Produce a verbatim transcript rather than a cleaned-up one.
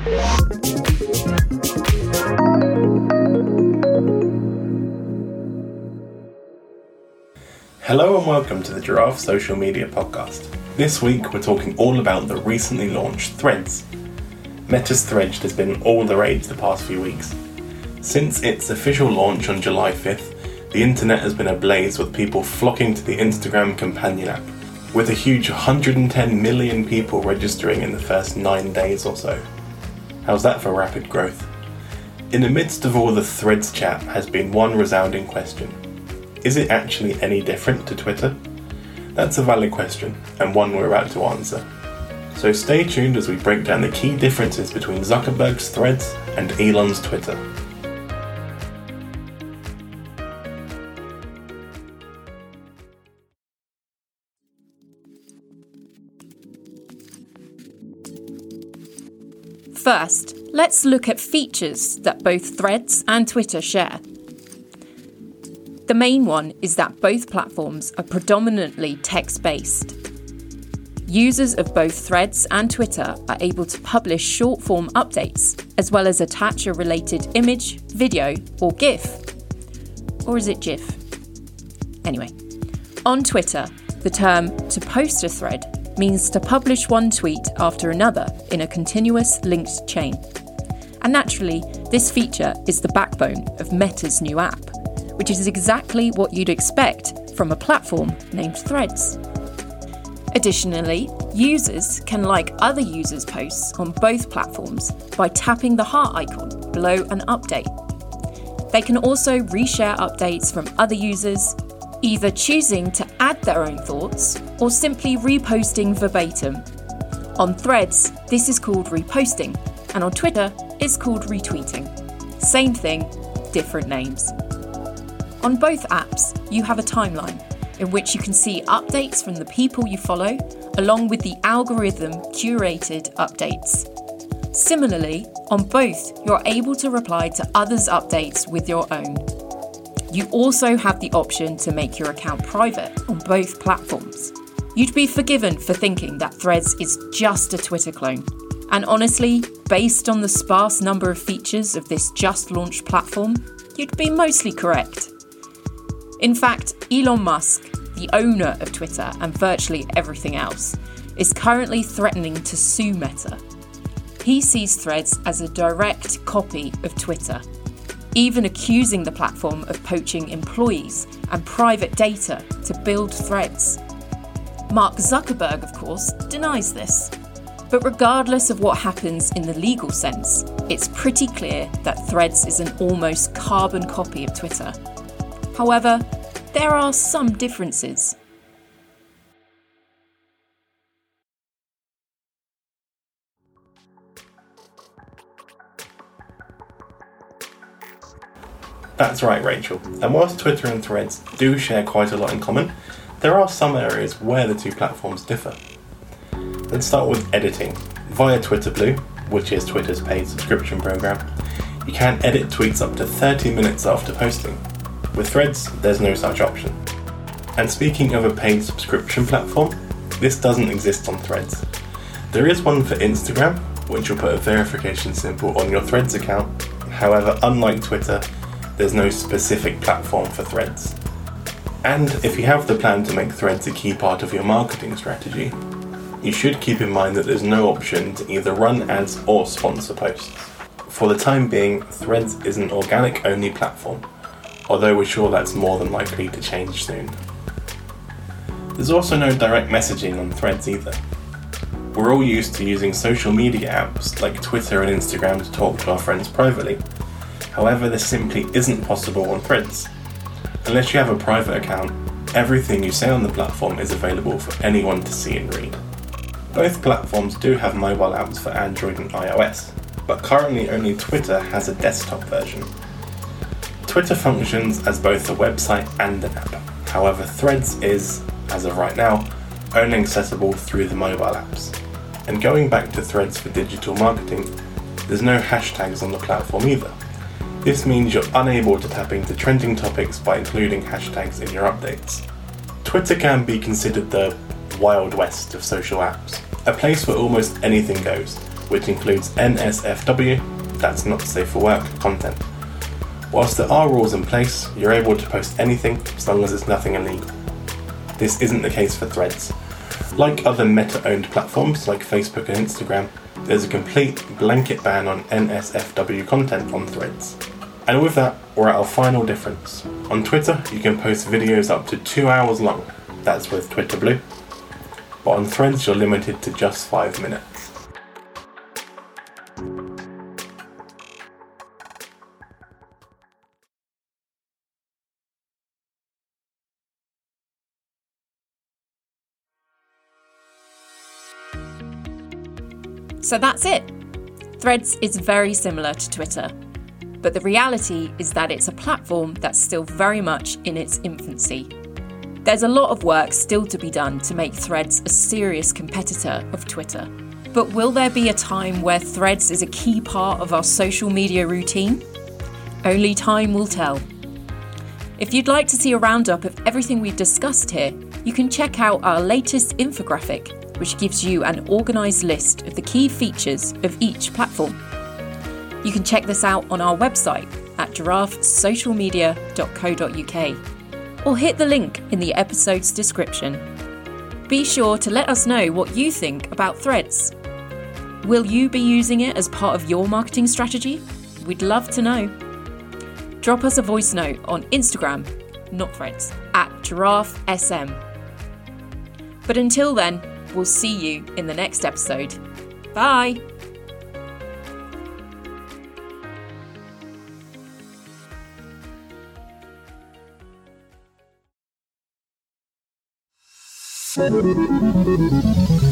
Hello and welcome to the Giraffe Social Media Podcast. This week we're talking all about the recently launched Threads. Meta's Threads has been all the rage the past few weeks. Since its official launch on July fifth, the internet has been ablaze with people flocking to the Instagram companion app, with a huge one hundred ten million people registering in the first nine days or so. How's that for rapid growth? In the midst of all the Threads chat has been one resounding question. Is it actually any different to Twitter? That's a valid question, and one we're about to answer. So stay tuned as we break down the key differences between Zuckerberg's Threads and Elon's Twitter. First, let's look at features that both Threads and Twitter share. The main one is that both platforms are predominantly text-based. Users of both Threads and Twitter are able to publish short-form updates, as well as attach a related image, video, or GIF. Or is it GIF? Anyway, on Twitter, the term to post a thread means to publish one tweet after another in a continuous linked chain. And naturally, this feature is the backbone of Meta's new app, which is exactly what you'd expect from a platform named Threads. Additionally, users can like other users' posts on both platforms by tapping the heart icon below an update. They can also reshare updates from other users, either choosing to add their own thoughts or simply reposting verbatim. On Threads, this is called reposting, and on Twitter, it's called retweeting. Same thing, different names. On both apps, you have a timeline in which you can see updates from the people you follow, along with the algorithm-curated updates. Similarly, on both, you're able to reply to others' updates with your own. You also have the option to make your account private on both platforms. You'd be forgiven for thinking that Threads is just a Twitter clone. And honestly, based on the sparse number of features of this just-launched platform, you'd be mostly correct. In fact, Elon Musk, the owner of Twitter and virtually everything else, is currently threatening to sue Meta. He sees Threads as a direct copy of Twitter, even accusing the platform of poaching employees and private data to build Threads. Mark Zuckerberg, of course, denies this. But regardless of what happens in the legal sense, it's pretty clear that Threads is an almost carbon copy of Twitter. However, there are some differences. That's right, Rachel. And whilst Twitter and Threads do share quite a lot in common, there are some areas where the two platforms differ. Let's start with editing. Via Twitter Blue, which is Twitter's paid subscription program, you can edit tweets up to thirty minutes after posting. With Threads, there's no such option. And speaking of a paid subscription platform, this doesn't exist on Threads. There is one for Instagram, which will put a verification symbol on your Threads account. However, unlike Twitter, there's no specific platform for Threads. And if you have the plan to make Threads a key part of your marketing strategy, you should keep in mind that there's no option to either run ads or sponsor posts. For the time being, Threads is an organic-only platform, although we're sure that's more than likely to change soon. There's also no direct messaging on Threads either. We're all used to using social media apps like Twitter and Instagram to talk to our friends privately. However, this simply isn't possible on Threads. Unless you have a private account, everything you say on the platform is available for anyone to see and read. Both platforms do have mobile apps for Android and iOS, but currently only Twitter has a desktop version. Twitter functions as both a website and an app. However, Threads is, as of right now, only accessible through the mobile apps. And going back to Threads for digital marketing, there's no hashtags on the platform either. This means you're unable to tap into trending topics by including hashtags in your updates. Twitter can be considered the Wild West of social apps, a place where almost anything goes, which includes N S F W, that's not safe for work, content. Whilst there are rules in place, you're able to post anything as long as it's nothing illegal. This isn't the case for Threads. Like other Meta-owned platforms like Facebook and Instagram, there's a complete blanket ban on N S F W content on Threads. And with that, we're at our final difference. On Twitter, you can post videos up to two hours long, that's with Twitter Blue, but on Threads you're limited to just five minutes. So that's it. Threads is very similar to Twitter, but the reality is that it's a platform that's still very much in its infancy. There's a lot of work still to be done to make Threads a serious competitor of Twitter. But will there be a time where Threads is a key part of our social media routine? Only time will tell. If you'd like to see a roundup of everything we've discussed here, you can check out our latest infographic, which gives you an organised list of the key features of each platform. You can check this out on our website at giraffe social media dot co dot uk or hit the link in the episode's description. Be sure to let us know what you think about Threads. Will you be using it as part of your marketing strategy? We'd love to know. Drop us a voice note on Instagram, not Threads, at giraffe S M. But until then, we'll see you in the next episode. Bye! Thank you.